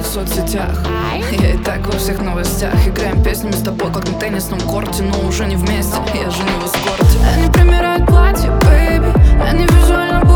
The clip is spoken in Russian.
соцсетях. Я и так во всех новостях. Играем песнями с тобой, как на теннисном корте, но уже не вместе, я же не в эскорте. Они примеряют платье, бэйби, они визуально